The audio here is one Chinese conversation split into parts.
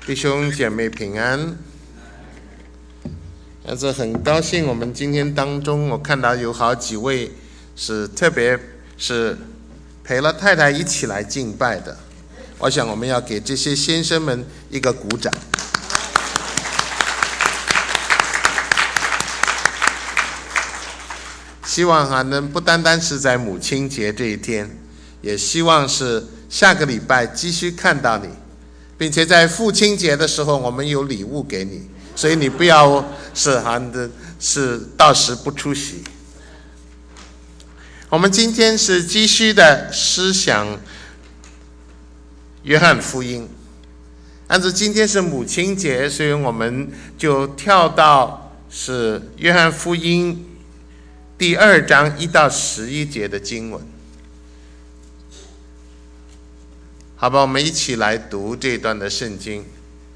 弟兄姐妹平安。但是很高兴我们今天当中，我看到有好几位是特别是陪了太太一起来敬拜的，我想我们要给这些先生们一个鼓掌。希望还能不单单是在母亲节这一天，也希望是下个礼拜继续看到你，并且在父亲节的时候我们有礼物给你，所以你不要是到时不出席。我们今天是继续的思想约翰福音，按照今天是母亲节，所以我们就跳到是约翰福音第2章1到11节的经文。好吧，我们一起来读这段的圣经。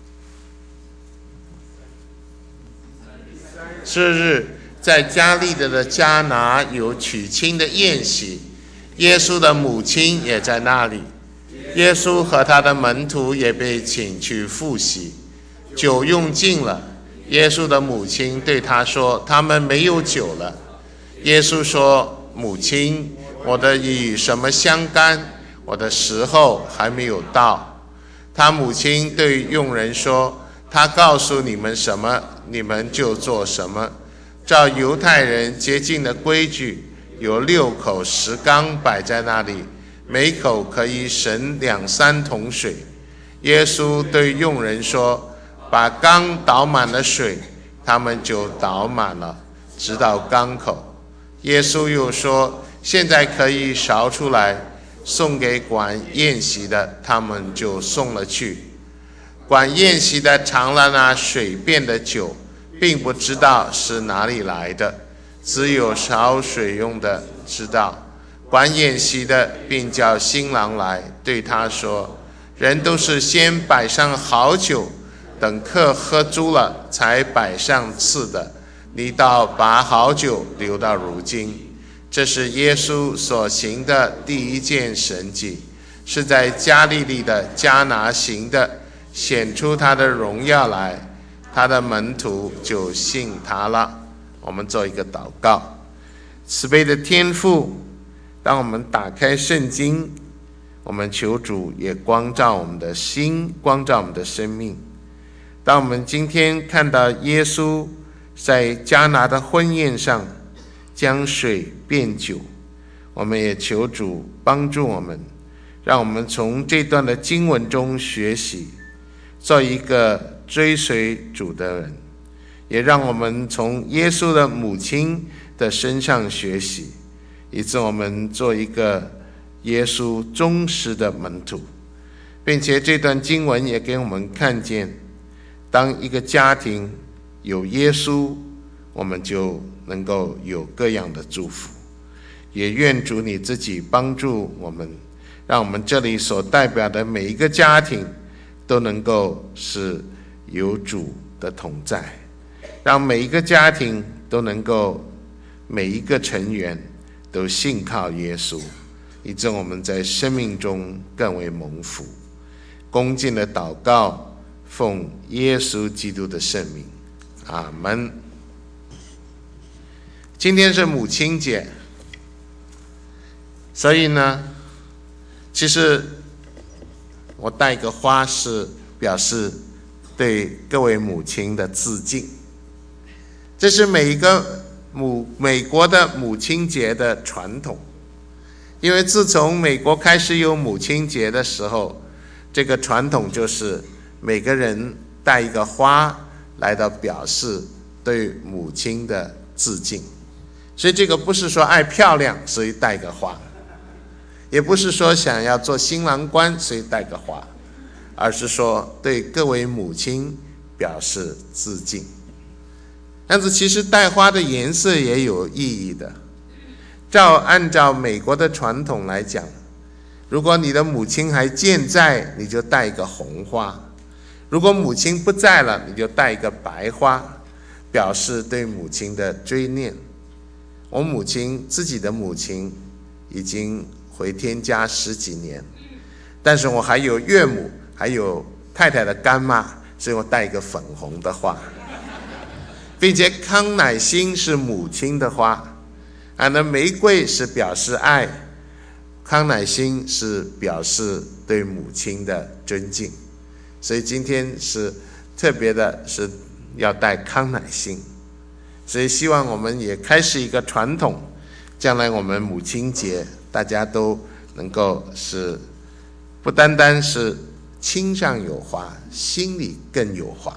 次日，在加利利的迦拿有娶亲的宴席，耶稣的母亲也在那里。耶稣和他的门徒也被请去赴席。酒用尽了，耶稣的母亲对他说：“他们没有酒了。”耶稣说：“母亲，我的与什么相干？我的时候还没有到。”他母亲对佣人说：“他告诉你们什么，你们就做什么。”照犹太人洁净的规矩，有6口石缸摆在那里，每口可以盛2、3桶水。耶稣对佣人说：“把缸倒满了水。”他们就倒满了，直到缸口。耶稣又说：“现在可以勺出来，送给管宴席的。”他们就送了去。管宴席的尝了那水变的酒，并不知道是哪里来的，只有烧水用的知道。管宴席的并叫新郎来，对他说：“人都是先摆上好酒，等客喝足了，才摆上次的。你倒把好酒留到如今。”这是耶稣所行的第一件神迹，是在加利利的迦拿行的，显出他的荣耀来。他的门徒就信他了。我们做一个祷告。慈悲的天父，当我们打开圣经，我们求主也光照我们的心，光照我们的生命。当我们今天看到耶稣在迦拿的婚宴上将水变酒，我们也求主帮助我们，让我们从这段的经文中学习，做一个追随主的人，也让我们从耶稣的母亲的身上学习，以致我们做一个耶稣忠实的门徒。并且这段经文也给我们看见，当一个家庭有耶稣，我们就能够有各样的祝福。也愿主你自己帮助我们，让我们这里所代表的每一个家庭都能够是有主的同在，让每一个家庭都能够每一个成员都信靠耶稣，以致我们在生命中更为蒙福。恭敬的祷告，奉耶稣基督的圣名，阿们。今天是母亲节，所以呢，其实我带一个花是表示对各位母亲的致敬。这是美国的母亲节的传统，因为自从美国开始有母亲节的时候，这个传统就是每个人带一个花来到表示对母亲的致敬。所以这个不是说爱漂亮所以带个花，也不是说想要做新郎官所以带个花，而是说对各位母亲表示致敬。但是其实带花的颜色也有意义的。按照美国的传统来讲，如果你的母亲还健在，你就带一个红花；如果母亲不在了，你就带一个白花，表示对母亲的追念。我自己的母亲已经回天家10几年，但是我还有岳母，还有太太的干妈， 所以我带一个粉红的花，并且康乃馨是母亲的花，那玫瑰是表示爱，康乃馨是表示对母亲的尊敬，所以今天是特别的是要带康乃馨，所以希望我们也开始一个传统，将来我们母亲节大家都能够是不单单是心上有花，心里更有花。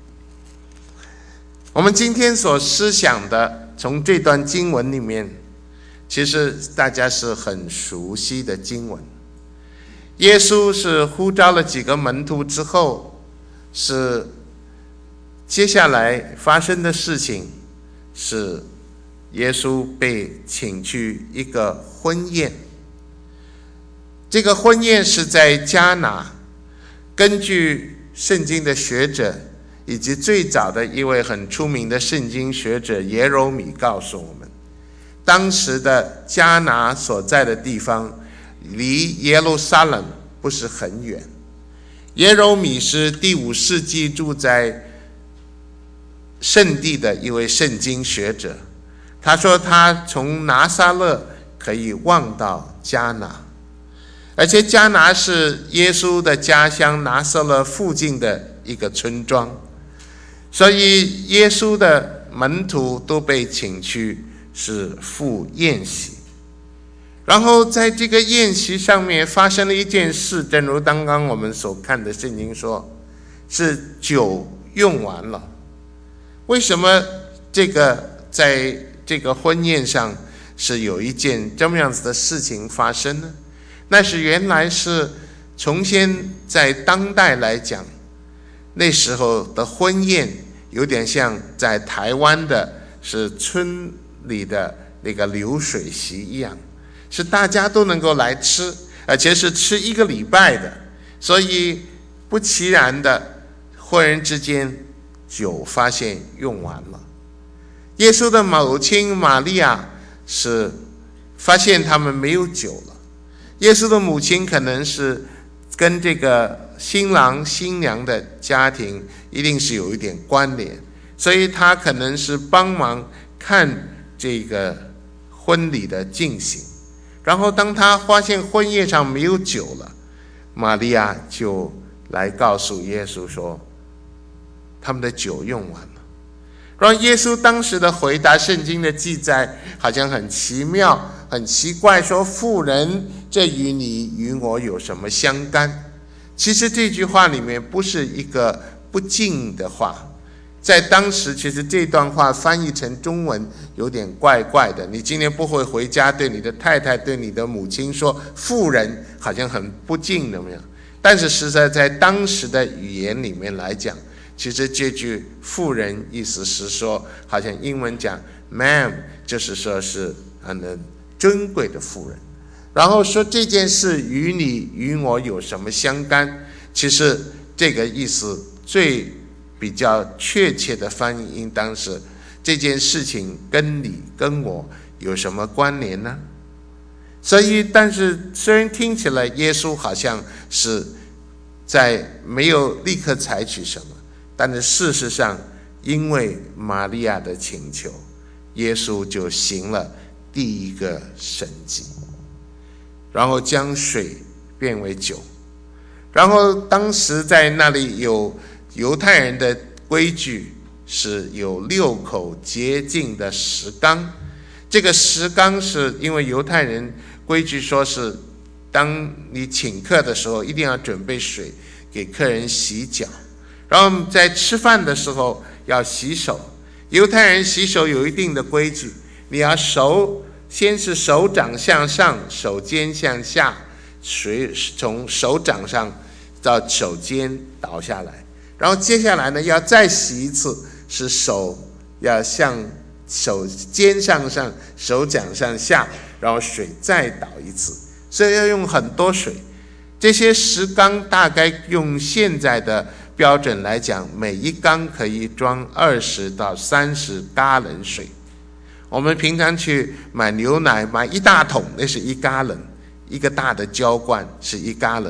我们今天所思想的，从这段经文里面，其实大家是很熟悉的经文。耶稣是呼召了几个门徒之后，是接下来发生的事情是耶稣被请去一个婚宴。这个婚宴是在迦拿，根据圣经的学者以及最早的一位很出名的圣经学者耶柔米告诉我们，当时的迦拿所在的地方离耶路撒冷不是很远。耶柔米是第5世纪住在圣地的一位圣经学者，他说他从拿撒勒可以望到迦拿，而且迦拿是耶稣的家乡拿撒勒附近的一个村庄，所以耶稣的门徒都被请去是赴宴席。然后在这个宴席上面发生了一件事，正如刚刚我们所看的圣经说，是酒用完了。为什么在这个婚宴上是有一件这么样子的事情发生呢？那是原来是从先在当代来讲，那时候的婚宴有点像在台湾的是村里的那个流水席一样，是大家都能够来吃，而且是吃1个礼拜的，所以不其然的，忽然之间酒发现用完了。耶稣的母亲玛利亚是发现他们没有酒了。耶稣的母亲可能是跟这个新郎新娘的家庭一定是有一点关联，所以他可能是帮忙看这个婚礼的进行。然后当他发现婚宴上没有酒了，玛利亚就来告诉耶稣说他们的酒用完了。然后耶稣当时的回答，圣经的记载好像很奇妙很奇怪，说妇人，这与你与我有什么相干？其实这句话里面不是一个不敬的话，在当时其实这段话翻译成中文有点怪怪的。你今天不会回家对你的太太对你的母亲说妇人，好像很不敬的没有。但是实在在当时的语言里面来讲，其实这句妇人意思是说，好像英文讲 ma'am， 就是说是很尊贵的妇人。然后说这件事与你与我有什么相干？其实这个意思最比较确切的翻译应当是，这件事情跟你跟我有什么关联呢？所以但是虽然听起来耶稣好像是在没有立刻采取什么，但是事实上因为玛利亚的请求，耶稣就行了第一个神迹，然后将水变为酒。然后当时在那里有犹太人的规矩，是有6口洁净的石缸。这个石缸是因为犹太人规矩说是当你请客的时候一定要准备水给客人洗脚，然后在吃饭的时候要洗手。犹太人洗手有一定的规矩，你要先是手掌向上，手尖向下，水从手掌上到手尖倒下来，然后接下来呢要再洗一次，是手要向手尖向上，手掌向下，然后水再倒一次，所以要用很多水。这些石缸大概用现在的标准来讲，每一缸可以装20到30加仑水。我们平常去买牛奶买1大桶，那是1加仑，一个大的浇罐是1加仑。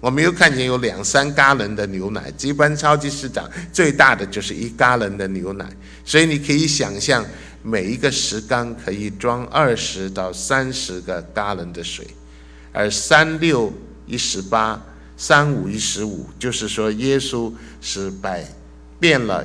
我没有看见有2-3加仑的牛奶，一般超级市场最大的就是1加仑的牛奶，所以你可以想象每一个石缸可以装20到30个加仑的水，而36、18、35、15，就是说耶稣是变了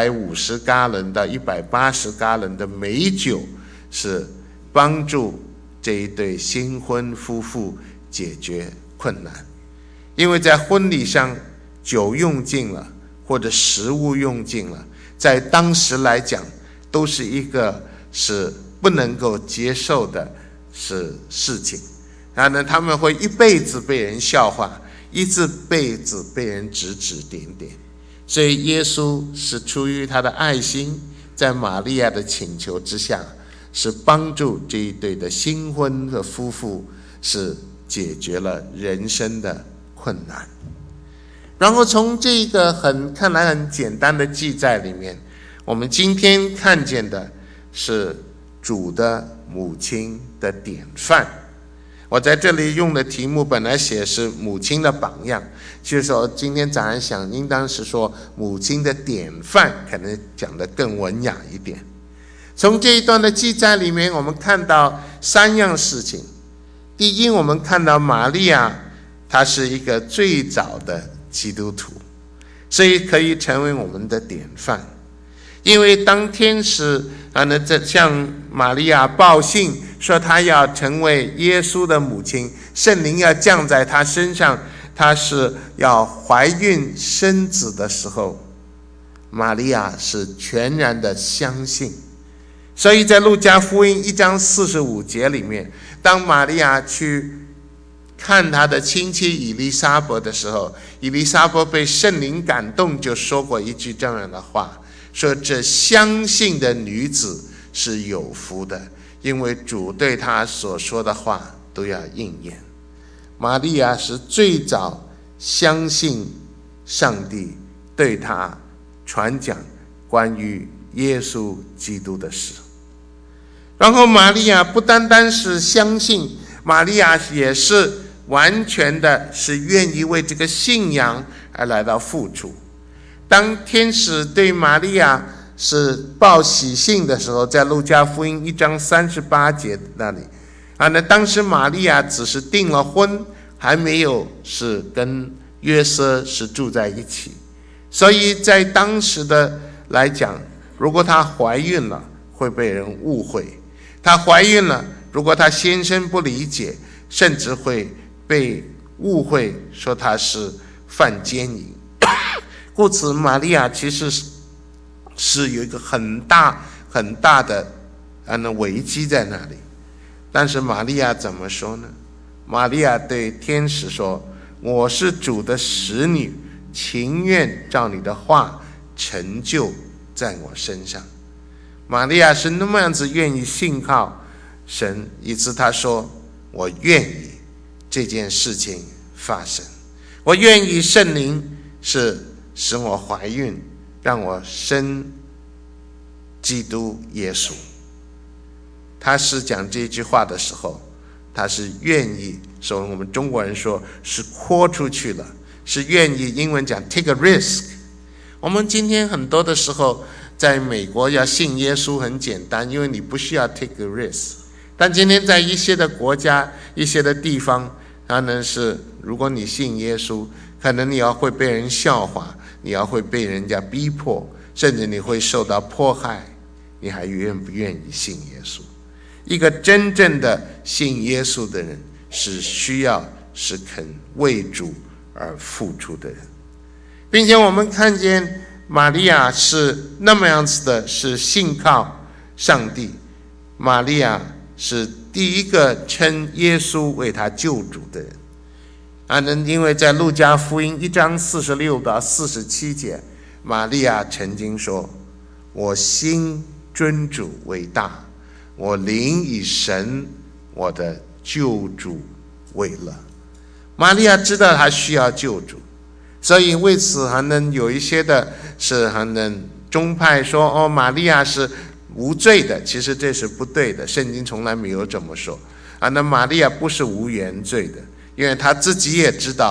150加仑到180加仑的美酒，是帮助这一对新婚夫妇解决困难。因为在婚礼上酒用尽了，或者食物用尽了，在当时来讲都是一个是不能够接受的事情。然后呢，他们会一辈子被人笑话，一辈子被人指指点点。所以耶稣是出于他的爱心，在玛利亚的请求之下，是帮助这一对的新婚的夫妇，是解决了人生的困难。然后从这个看来很简单的记载里面，我们今天看见的是主的母亲的典范。我在这里用的题目本来写是母亲的榜样，就是说今天早上想应当是说母亲的典范，可能讲得更文雅一点。从这一段的记载里面，我们看到3样事情。第一，我们看到玛利亚她是一个最早的基督徒，所以可以成为我们的典范。因为当天使向玛利亚报信说她要成为耶稣的母亲，圣灵要降在她身上，她是要怀孕生子的时候，玛利亚是全然的相信。所以在路加福音1章45节里面，当玛利亚去看她的亲戚以利沙伯的时候，以利沙伯被圣灵感动，就说过一句这样的话，说这相信的女子是有福的，因为主对她所说的话都要应验。玛利亚是最早相信上帝对她传讲关于耶稣基督的事。然后玛利亚不单单是相信，玛利亚也是完全的是愿意为这个信仰而来到付出。当天使对玛利亚是报喜信的时候，在路加福音1章38节那里那当时玛利亚只是订了婚，还没有是跟约瑟是住在一起，所以在当时的来讲，如果她怀孕了会被人误会，她怀孕了如果她先生不理解，甚至会被误会说她是犯奸淫。故此玛利亚其实是有一个很大的危机在那里。但是玛利亚怎么说呢？玛利亚对天使说，我是主的使女，情愿照你的话成就在我身上。玛利亚是那么样子愿意信靠神，以致她说，我愿意这件事情发生，我愿意圣灵是使我怀孕，让我生基督耶稣。他是讲这句话的时候，他是愿意，所以我们中国人说是豁出去了，是愿意，英文讲 take a risk。 我们今天很多的时候在美国要信耶稣很简单，因为你不需要 take a risk。 但今天在一些的国家，一些的地方，可能是如果你信耶稣，可能你要会被人笑话，你要会被人家逼迫，甚至你会受到迫害，你还愿不愿意信耶稣？一个真正的信耶稣的人是需要是肯为主而付出的人。并且我们看见玛利亚是那么样子的，是信靠上帝。玛利亚是第一个称耶稣为他救主的人。因为在路加福音1章46到47节，玛利亚曾经说，我心尊主为大，我灵以神我的救主为乐。玛利亚知道她需要救主，所以为此还能有一些的是还能宗派说玛利亚是无罪的，其实这是不对的，圣经从来没有这么说那玛利亚不是无原罪的，因为她自己也知道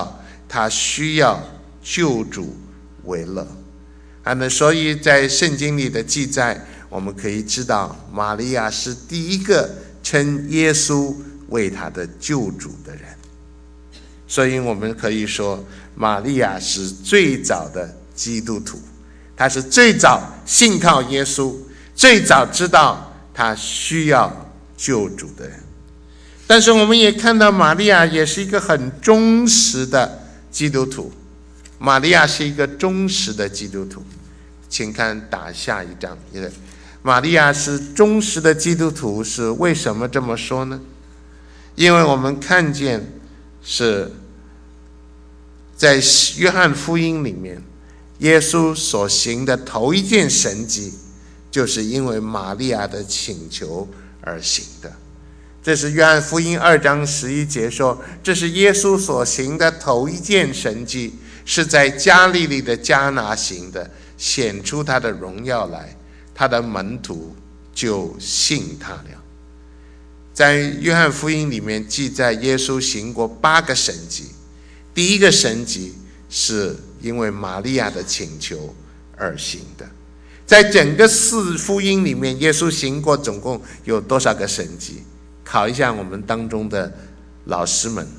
他需要救主为乐。那所以在圣经里的记载，我们可以知道玛利亚是第一个称耶稣为他的救主的人。所以我们可以说玛利亚是最早的基督徒，他是最早信靠耶稣，最早知道他需要救主的人。但是我们也看到玛利亚也是一个很忠实的基督徒。玛利亚是一个忠实的基督徒，请看打下一章。玛利亚是忠实的基督徒，是为什么这么说呢？因为我们看见是在约翰福音里面，耶稣所行的头一件神迹，就是因为玛利亚的请求而行的。这是约翰福音2章11节说，这是耶稣所行的头一件神迹，是在加利利的迦拿行的，显出他的荣耀来，他的门徒就信他了。在约翰福音里面记载，耶稣行过8个神迹。第一个神迹是因为玛利亚的请求而行的。在整个4福音里面，耶稣行过总共有多少个神迹？考一下我们当中的老师们。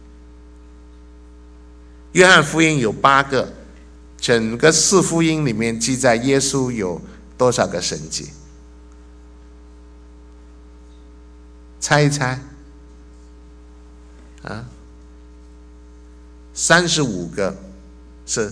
约翰福音有8个，整个4福音里面记载耶稣有多少个神迹？猜一猜35个，是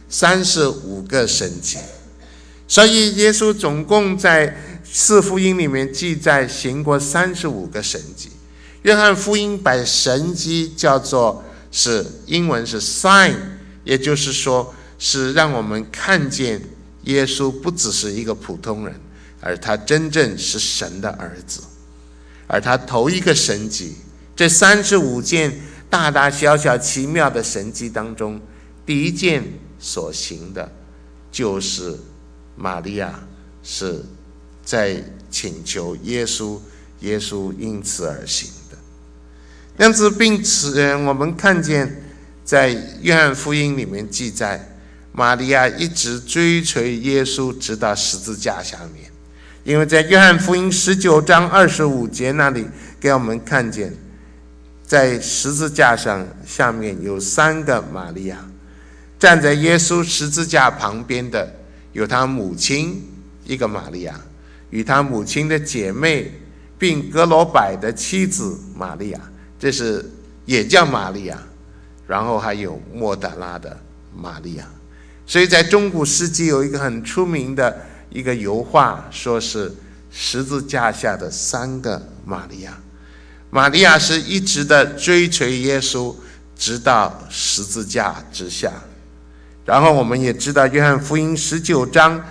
35个神迹。所以耶稣总共在4福音里面记载行过35个神迹。约翰福音把神迹叫做英文是 sign， 也就是说是让我们看见耶稣不只是一个普通人，而他真正是神的儿子。而他头一个神迹，这35件大大小小奇妙的神迹当中，第一件所行的就是玛利亚是在请求耶稣，耶稣因此而行的。这样子，并此我们看见在约翰福音里面记载，玛利亚一直追随耶稣直到十字架下面。因为在约翰福音19章25节那里给我们看见，在十字架上下面有3个玛利亚，站在耶稣十字架旁边的有他母亲一个玛利亚，与他母亲的姐妹，并哥罗百的妻子玛利亚，这是也叫玛利亚，然后还有莫达拉的玛利亚。所以在中古世纪有一个很出名的一个油画，说是十字架下的3个玛利亚。玛利亚是一直的追随耶稣，直到十字架之下。然后我们也知道约翰福音19章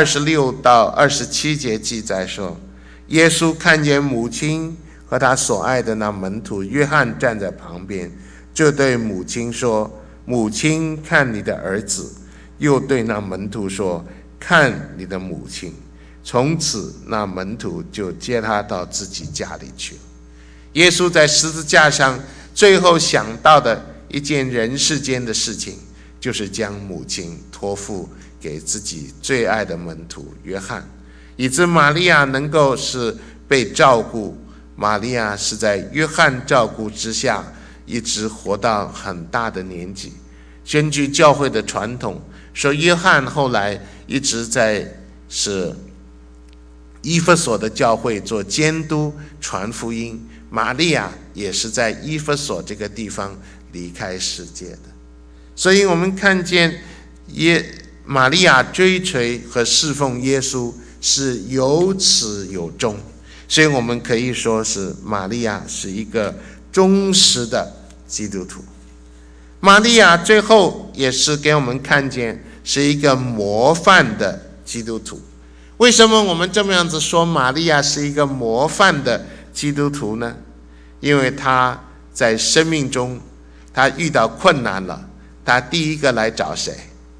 26到27节记载说，耶稣看见母亲和他所爱的那门徒约翰站在旁边，就对母亲说，母亲，看你的儿子。又对那门徒说，看你的母亲。从此那门徒就接他到自己家里去了。耶稣在十字架上最后想到的一件人世间的事情，就是将母亲托付给自己最爱的门徒约翰，以致玛利亚能够是被照顾。玛利亚是在约翰照顾之下一直活到很大的年纪。根据教会的传统说，约翰后来一直在是以弗所的教会做监督传福音，玛利亚也是在以弗所这个地方离开世界的。所以我们看见玛利亚追随和侍奉耶稣是有始有终，所以我们可以说是玛利亚是一个忠实的基督徒。玛利亚最后也是给我们看见是一个模范的基督徒。为什么我们这么样子说玛利亚是一个模范的基督徒呢？因为她在生命中她遇到困难了，她第一个来找谁？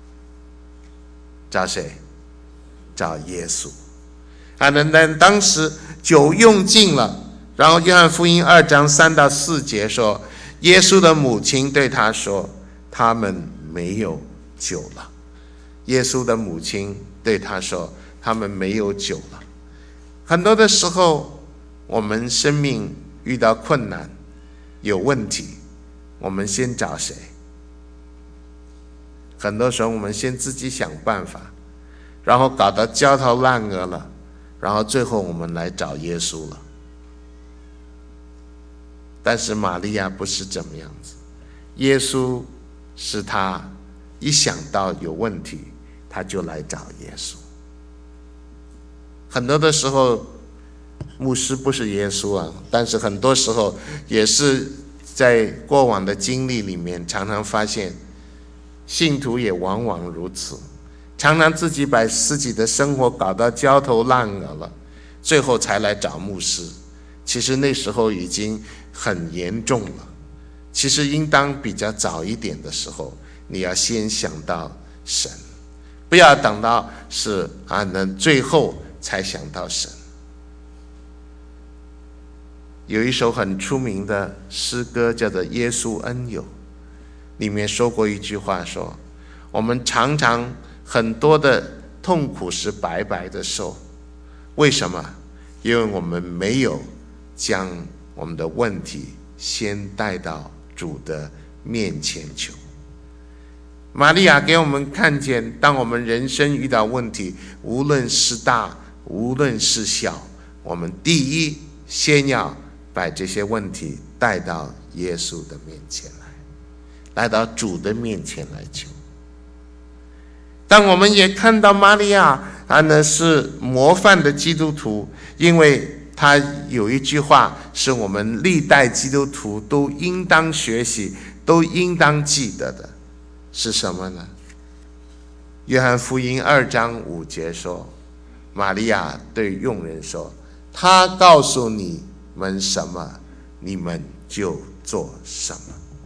找谁？找耶稣。当时酒用尽了，然后约翰福音2章3到4节说，耶稣的母亲对他说， 他们没有酒了。耶稣的母亲对他说，他们没有酒了。很多的时候，我们生命遇到困难有问题，我们先找谁？很多时候我们先自己想办法，然后搞得焦头烂额了，然后最后我们来找耶稣了。但是玛利亚不是这么样子，耶稣是他一想到有问题，他就来找耶稣。很多的时候，牧师不是耶稣啊，但是很多时候也是在过往的经历里面，常常发现信徒也往往如此，常常自己把自己的生活搞到焦头烂额了，最后才来找牧师。其实那时候已经很严重了，其实应当比较早一点的时候，你要先想到神，不要等到是最后才想到神。有一首很出名的诗歌叫做《耶稣恩友》，里面说过一句话说，我们常常很多的痛苦是白白的受，为什么？因为我们没有将我们的问题先带到主的面前求。玛利亚给我们看见，当我们人生遇到问题，无论是大无论是小，我们第一先要把这些问题带到耶稣的面前来到主的面前来求。但我们也看到玛利亚是模范的基督徒，因为他有一句话是我们历代基督徒都应当学习，都应当记得的，是什么呢？约翰福音2章5节说，玛利亚对佣人说，他告诉你们什么，你们就做什么。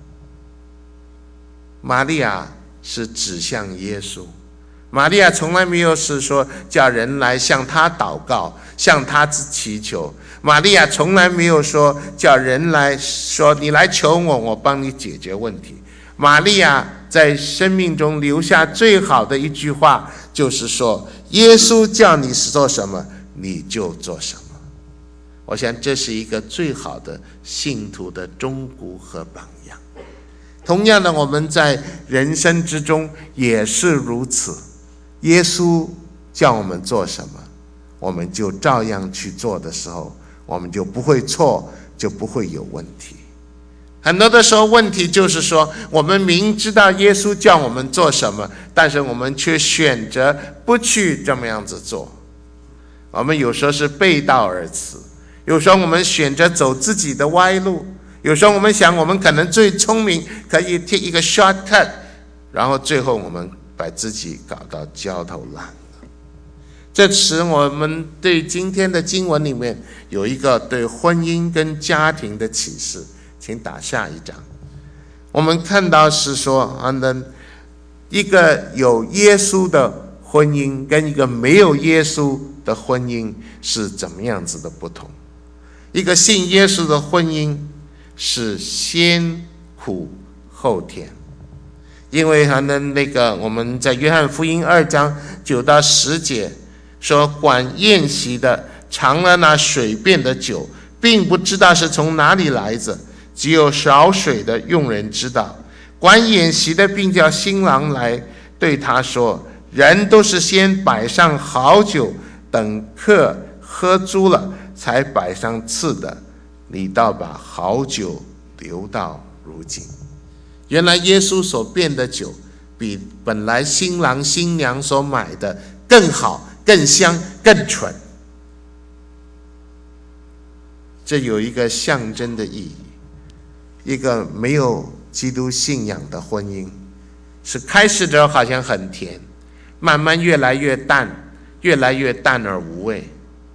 玛利亚是指向耶稣，玛利亚从来没有是说叫人来向他祷告，向他祈求。玛利亚从来没有说叫人来说你来求我，我帮你解决问题。玛利亚在生命中留下最好的一句话，就是说耶稣叫你做什么，你就做什么。我想这是一个最好的信徒的忠骨和榜样。同样的，我们在人生之中也是如此，耶稣叫我们做什么，我们就照样去做的时候，我们就不会错，就不会有问题。很多的时候问题就是说，我们明知道耶稣叫我们做什么，但是我们却选择不去这么样子做。我们有时候是背道而驰，有时候我们选择走自己的歪路，有时候我们想我们可能最聪明，可以 take 一个 shortcut， 然后最后我们把自己搞到焦头烂额。这使我们对今天的经文里面有一个对婚姻跟家庭的启示，请打下一章。我们看到是说一个有耶稣的婚姻跟一个没有耶稣的婚姻是怎么样子的不同。一个信耶稣的婚姻是先苦后甜，因为我们在约翰福音2章9到10节说，管宴席的尝了那水变的酒，并不知道是从哪里来的，只有少水的佣人知道。管宴席的并叫新郎来，对他说，人都是先摆上好酒，等客喝足了才摆上次的，你倒把好酒留到如今。原来耶稣所变的酒比本来新郎新娘所买的更好，更香，更纯。这有一个象征的意义。一个没有基督信仰的婚姻，是开始的时候好像很甜，慢慢越来越淡，越来越淡而无味，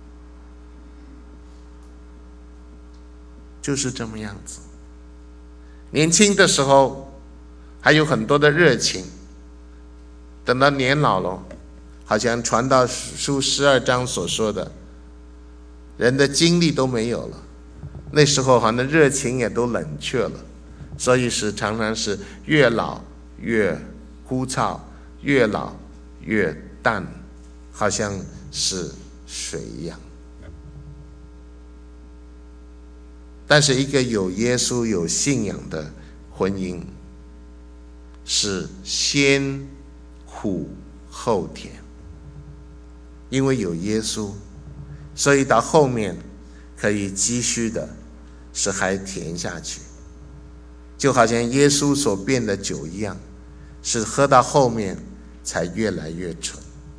就是这么样子。年轻的时候还有很多的热情，等到年老了，好像传道书12章所说的，人的精力都没有了，那时候好像热情也都冷却了，所以是常常是越老越枯燥，越老越淡，好像是水一样。但是一个有耶稣有信仰的婚姻是先苦后甜，因为有耶稣，所以到后面可以继续的是还甜下去，就好像耶稣所变的酒一样，是喝到后面才越来越纯。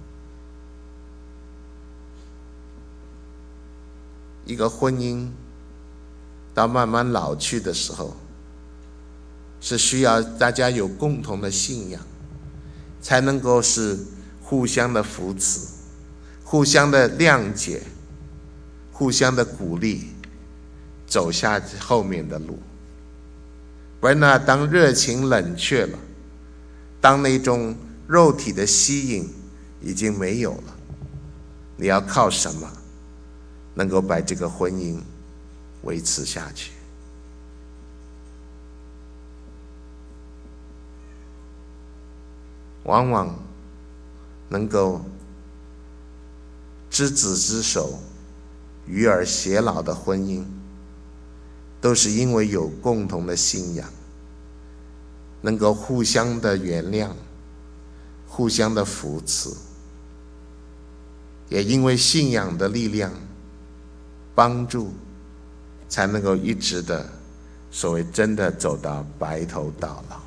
一个婚姻到慢慢老去的时候，是需要大家有共同的信仰，才能够是互相的扶持，互相的谅解，互相的鼓励，走下后面的路。不然呢，当热情冷却了，当那种肉体的吸引已经没有了，你要靠什么能够把这个婚姻维持下去？往往能够执子之手，与尔偕老的婚姻，都是因为有共同的信仰，能够互相的原谅，互相的扶持，也因为信仰的力量帮助，才能够一直的所谓真的走到白头到老。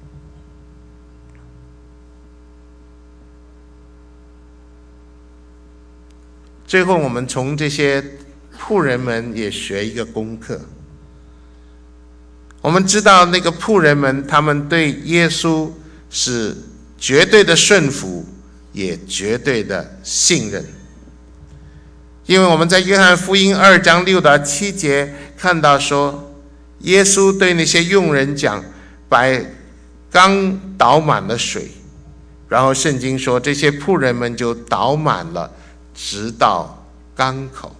最后我们从这些仆人们也学一个功课。我们知道那个仆人们，他们对耶稣是绝对的顺服，也绝对的信任。因为我们在约翰福音2章6到7节看到说，耶稣对那些佣人讲，把缸倒满了水，然后圣经说这些仆人们就倒满了，直到缸口。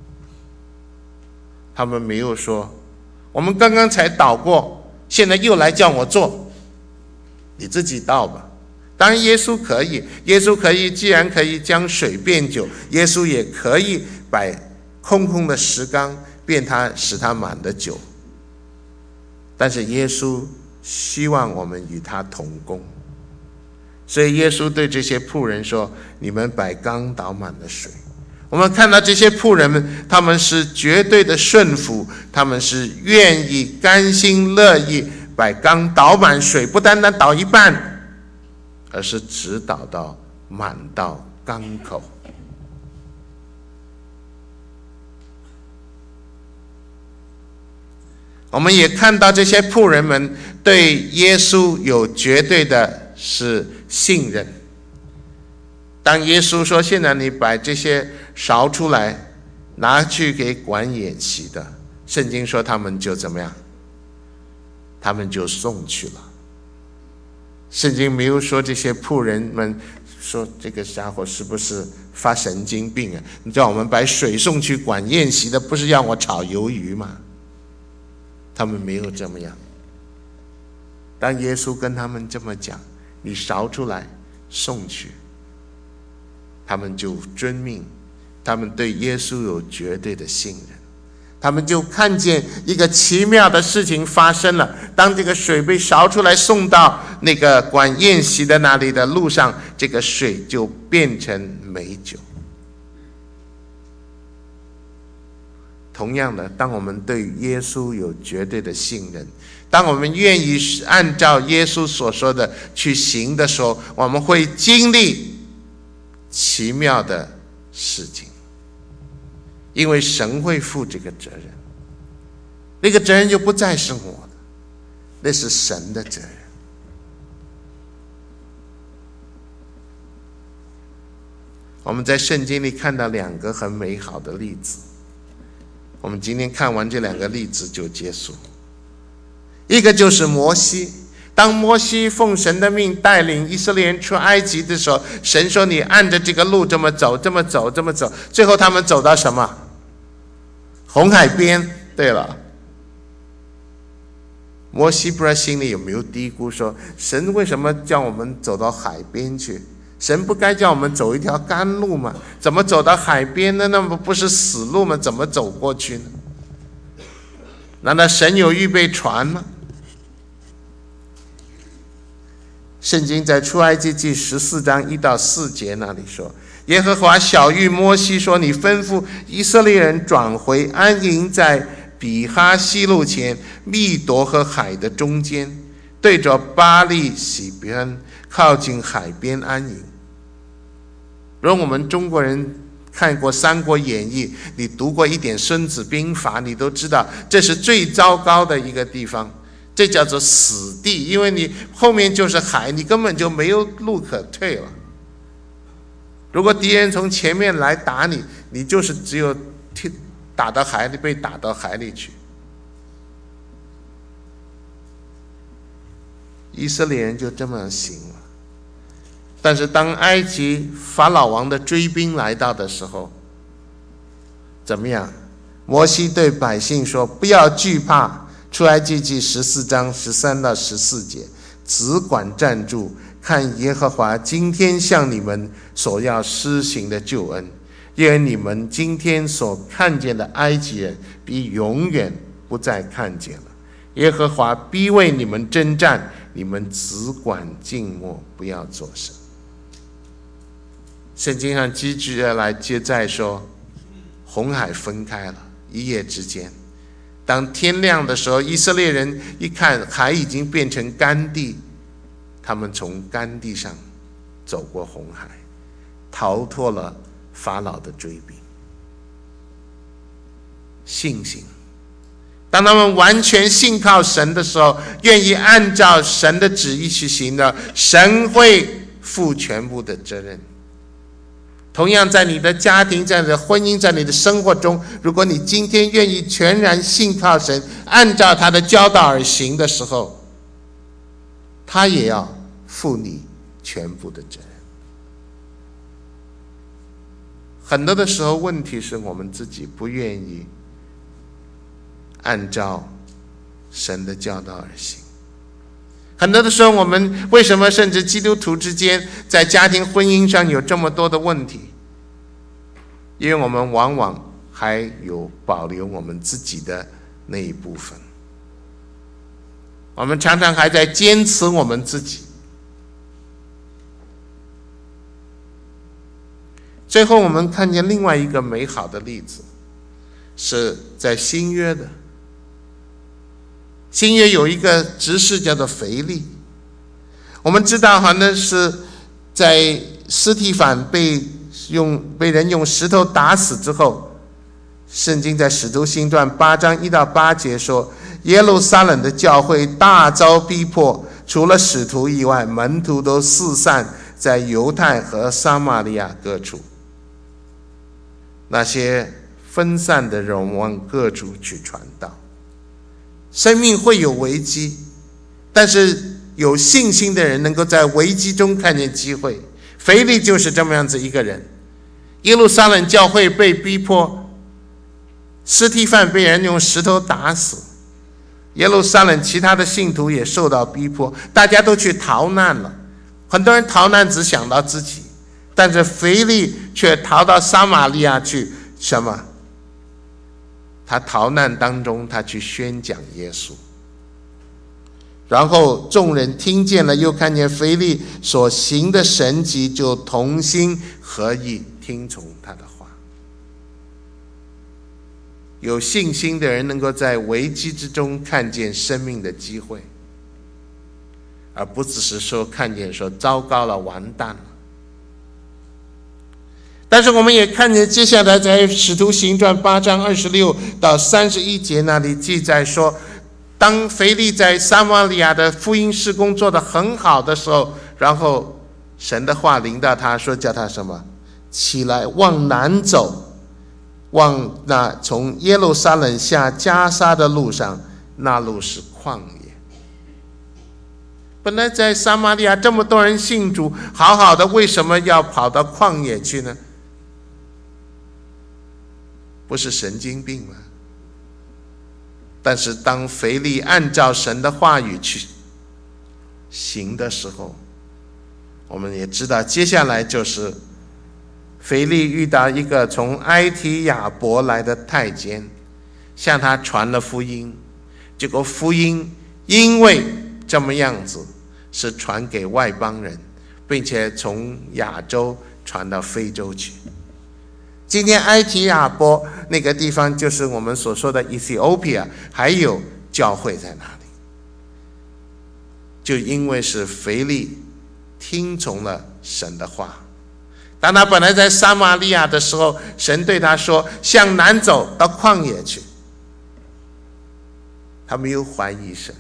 他们没有说我们刚刚才倒过，现在又来叫我做，你自己倒吧。当然耶稣可以，既然可以将水变酒，耶稣也可以把空空的石缸使它满的酒。但是耶稣希望我们与他同工，所以耶稣对这些仆人说，你们把缸倒满了水。我们看到这些仆人们，他们是绝对的顺服，他们是愿意甘心乐意把缸倒满水，不单单倒一半，而是直倒到满到缸口。我们也看到这些仆人们对耶稣有绝对的是信任。当耶稣说现在你把这些勺出来拿去给管筵席的，圣经说他们就怎么样？他们就送去了。圣经没有说这些仆人们说这个家伙是不是发神经病啊？你叫我们把水送去管宴席的，不是让我炒鱿鱼吗？他们没有这么样。当耶稣跟他们这么讲，你勺出来送去，他们就遵命，他们对耶稣有绝对的信任。他们就看见一个奇妙的事情发生了，当这个水被勺出来送到那个管宴席的那里的路上，这个水就变成美酒。同样的，当我们对耶稣有绝对的信任，当我们愿意按照耶稣所说的去行的时候，我们会经历奇妙的事情。因为神会负这个责任，那个责任就不再是我的，那是神的责任。我们在圣经里看到两个很美好的例子，我们今天看完这两个例子就结束。一个就是摩西，当摩西奉神的命带领以色列人出埃及的时候，神说你按着这个路这么走，这么走，这么走，最后他们走到什么？红海边。对了， 摩西不知道心里有没有嘀咕说，神为什么叫我们走到海边去？神不该叫我们走一条干路吗？怎么走到海边呢？那么不是死路吗？怎么走过去呢？难道神有预备船吗？圣经在出埃及记14章1到4节那里说，耶和华晓谕摩西说，你吩咐以色列人转回，安营在比哈西路前，密夺和海的中间，对着巴力西边，靠近海边安营。如果我们中国人看过《三国演义》，你读过一点《孙子兵法》，你都知道这是最糟糕的一个地方，这叫做死地，因为你后面就是海，你根本就没有路可退了。如果敌人从前面来打你，你就是只有打到海里，被打到海里去。以色列人就这么行了。但是当埃及法老王的追兵来到的时候，怎么样？摩西对百姓说，不要惧怕。出埃及记14章13到14节，只管站住，看耶和华今天向你们所要施行的救恩，因为你们今天所看见的埃及人必永远不再看见了。耶和华必为你们征战，你们只管静默，不要作声。圣经上继续来接再说，红海分开了，一夜之间。当天亮的时候，以色列人一看海已经变成干地，他们从干地上走过红海，逃脱了法老的追兵。信心，当他们完全信靠神的时候，愿意按照神的旨意去行的，神会负全部的责任。同样在你的家庭，在你的婚姻，在你的生活中，如果你今天愿意全然信靠神，按照他的教导而行的时候，他也要负你全部的责任。很多的时候，问题是我们自己不愿意按照神的教导而行。很多的时候，我们为什么甚至基督徒之间在家庭婚姻上有这么多的问题？因为我们往往还有保留我们自己的那一部分，我们常常还在坚持我们自己。最后我们看见另外一个美好的例子，是在新约的。新约有一个执事叫做腓利，我们知道那是在司提反被人用石头打死之后，圣经在使徒行传8章1到8节说，耶路撒冷的教会大遭逼迫，除了使徒以外，门徒都四散在犹太和撒玛利亚各处。那些分散的人往各处去传道。生命会有危机，但是有信心的人能够在危机中看见机会。腓利就是这么样子一个人。耶路撒冷教会被逼迫，司提反被人用石头打死，耶路撒冷其他的信徒也受到逼迫，大家都去逃难了。很多人逃难只想到自己，但是腓利却逃到撒玛利亚去，什么？他逃难当中，他去宣讲耶稣，然后众人听见了，又看见腓利所行的神迹，就同心合意听从他的话。有信心的人能够在危机之中看见生命的机会，而不只是说看见说糟糕了，完蛋了。但是我们也看见接下来在使徒行传8章26到31节那里记载说，当腓利在撒玛利亚的福音事工做得很好的时候，然后神的话临到他说，叫他什么？起来往南走，往那从耶路撒冷下加沙的路上，那路是旷野。本来在撒玛利亚这么多人信主，好好的，为什么要跑到旷野去呢？不是神经病吗？ 但是当腓利按照神的话语去行的时候，我们也知道接下来就是腓利遇到一个从埃提亚伯来的太监，向他传了福音，结果福音因为这么样子是传给外邦人，并且从亚洲传到非洲去。今天埃提亚伯那个地方就是我们所说的 Ethiopia， 还有教会在那里，就因为是腓利听从了神的话。当他本来在撒玛利亚的时候，神对他说向南走到旷野去，他没有怀疑神，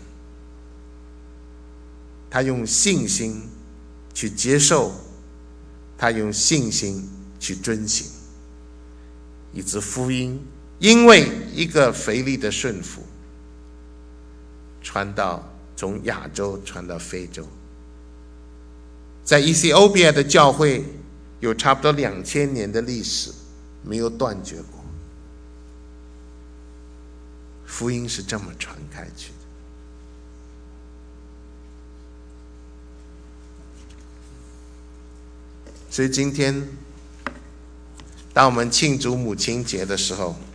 他用信心去接受，他用信心去遵行，以致福音因为一个腓利的顺服，传到从亚洲传到非洲。在 Ethiopia 的教会有差不多2000年的历史，没有断绝过。福音是这么传开去的。所以今天当我们庆祝母亲节的时候，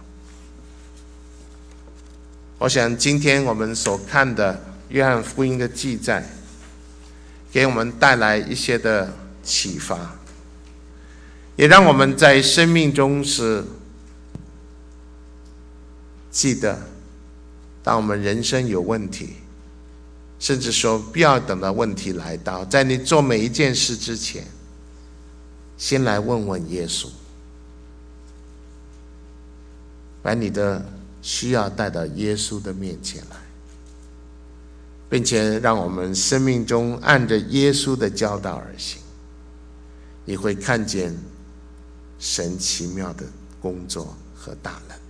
我想今天我们所看的约翰福音的记载，给我们带来一些的启发，也让我们在生命中是记得，当我们人生有问题，甚至说不要等到问题来到，在你做每一件事之前，先来问问耶稣，把你的需要带到耶稣的面前来，并且让我们生命中按着耶稣的教导而行，你会看见神奇妙的工作和大能。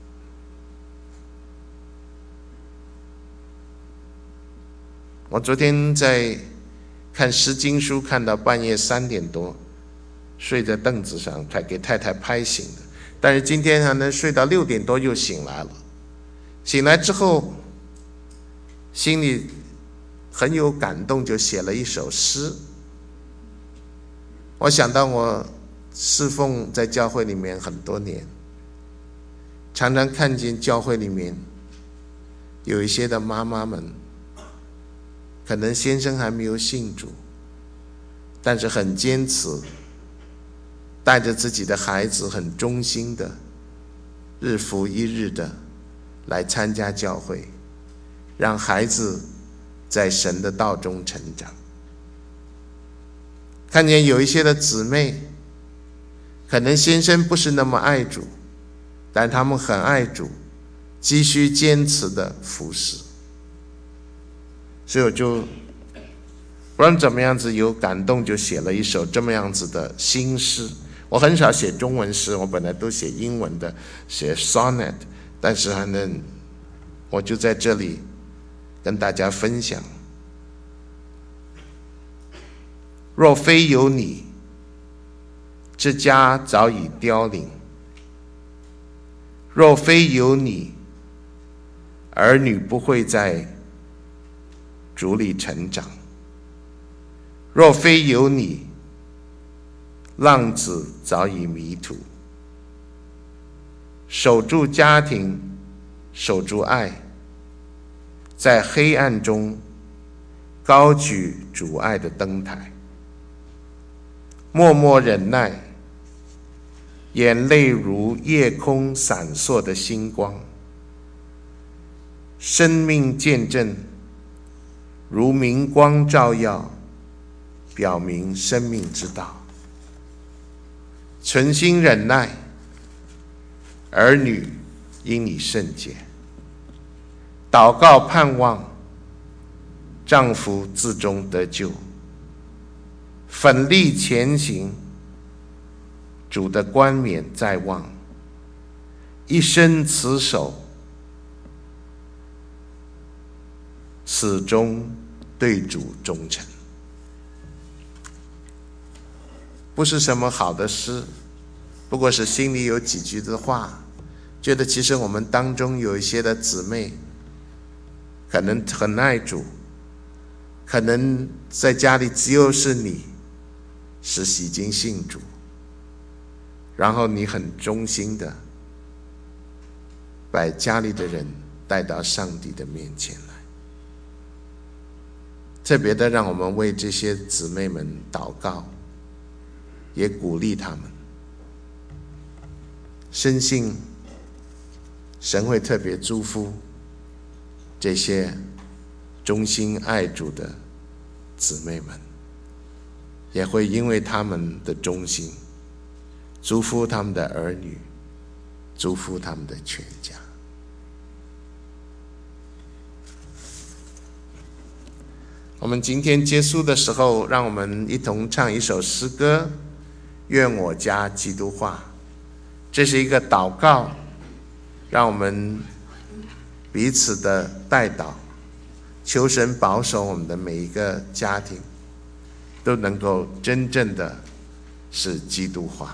我昨天在看诗经书，看到半夜3点多，睡在凳子上，才给太太拍醒的。但是今天还能睡到6点多又醒来了。醒来之后，心里很有感动，就写了一首诗。我想到我侍奉在教会里面很多年，常常看见教会里面有一些的妈妈们，可能先生还没有信主，但是很坚持，带着自己的孩子很忠心的日复一日的来参加教会，让孩子在神的道中成长。看见有一些的姊妹，可能先生不是那么爱主，但他们很爱主，继续坚持的服侍。所以我就不论怎么样子有感动，就写了一首这么样子的新诗。我很少写中文诗，我本来都写英文的，写 sonnet， 但是还能，我就在这里跟大家分享。若非有你，这家早已凋零；若非有你，儿女不会在主里成长；若非有你，浪子早已迷途。守住家庭，守住爱，在黑暗中高举主爱的灯台，默默忍耐，眼泪如夜空闪烁的星光，生命见证如明光照耀，表明生命之道。存心忍耐，儿女因你圣洁；祷告盼望，丈夫自终得救。奋力前行，主的冠冕在望，一生持守，始终对主忠诚。不是什么好的诗，不过是心里有几句的话，觉得其实我们当中有一些的姊妹， 可能很爱主，可能在家里只有是你是已经信主，然后你很忠心的把家里的人带到上帝的面前来。特别的，让我们为这些姊妹们祷告，也鼓励他们，深信神会特别祝福这些忠心爱主的姊妹们，也会因为他们的忠心祝福他们的儿女，祝福他们的全家。我们今天结束的时候，让我们一同唱一首诗歌，愿我家基督化。这是一个祷告，让我们彼此的代祷，求神保守我们的每一个家庭都能够真正的是基督化。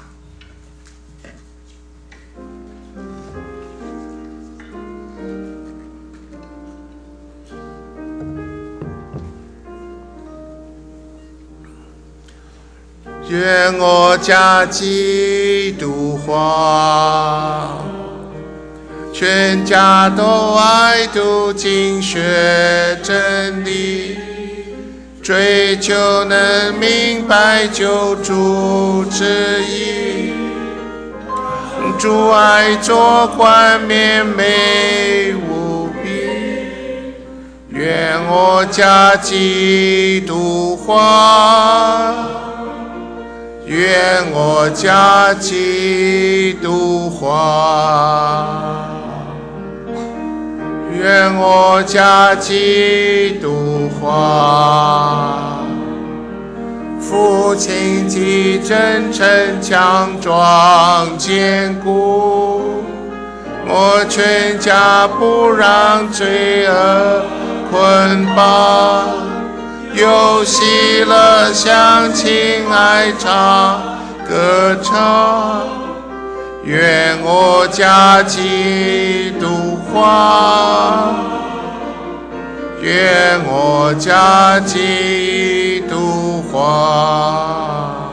愿我家基督化，全家都爱读经学真理，追求能明白救主旨意，主爱做冠冕美无比。愿我家基督化，愿我家基督化，愿我家基督化。父亲体真诚强壮坚固，我全家不让罪恶捆绑，有喜乐向亲爱唱歌唱。愿我家基督化，愿我家基督化，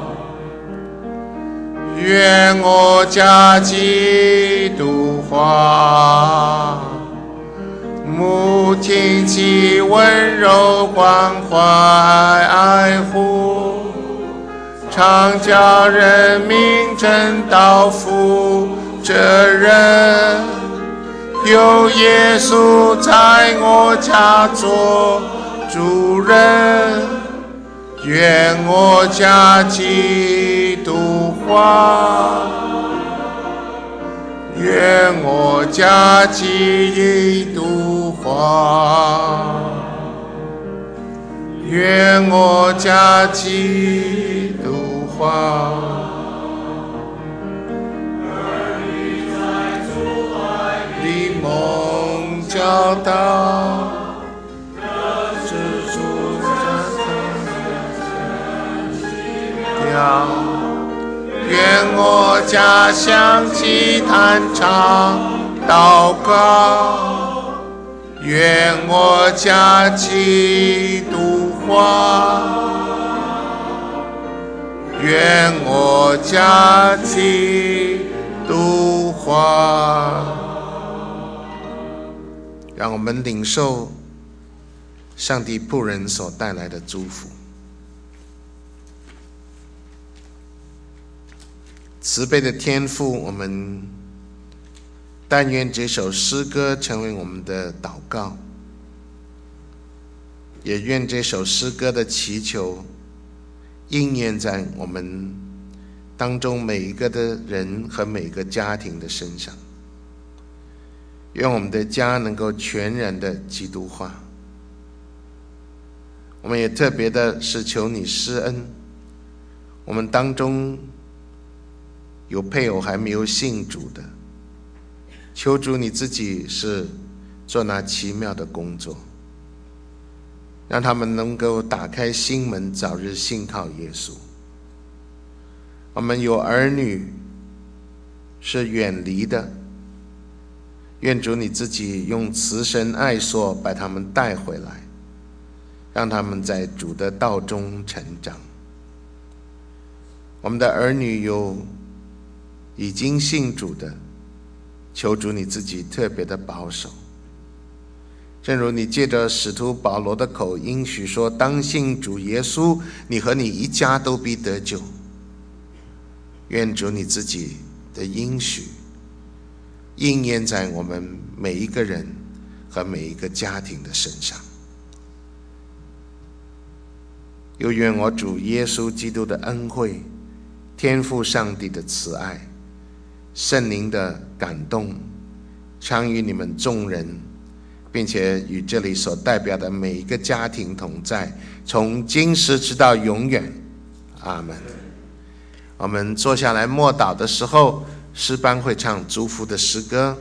愿我家基督化。母亲既温柔关怀爱护，常叫人民真道负责任。有耶稣在我家做主人，愿我家基督化，愿我家基督化，愿我家基督化。儿女在主爱里蒙教导，是主在愿我家响起弹唱祷告，愿我家基督化，愿我家基督化。让我们领受上帝仆人所带来的祝福。慈悲的天父，我们但愿这首诗歌成为我们的祷告，也愿这首诗歌的祈求应验在我们当中每一个的人和每个家庭的身上。愿我们的家能够全然的基督化。我们也特别的是求你施恩，我们当中有配偶还没有信主的，求主你自己是做那奇妙的工作，让他们能够打开心门，早日信靠耶稣。我们有儿女是远离的， 愿主你自己用慈神爱所把他们带回来，让他们在主的道中成长。我们的儿女有已经信主的，求主你自己特别的保守。正如你借着使徒保罗的口应许说，当信主耶稣，你和你一家都必得救。愿主你自己的应许应验在我们每一个人和每一个家庭的身上。又愿我主耶稣基督的恩惠、天父上帝的慈爱、圣灵的感动，常与你们众人，并且与这里所代表的每一个家庭同在，从今时直到永远。阿们。我们坐下来默祷的时候，诗班会唱祝福的诗歌，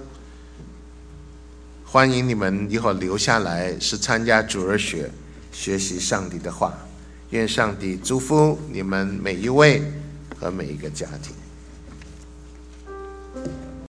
欢迎你们一会儿留下来，是参加主日学，学习上帝的话。愿上帝祝福你们每一位和每一个家庭。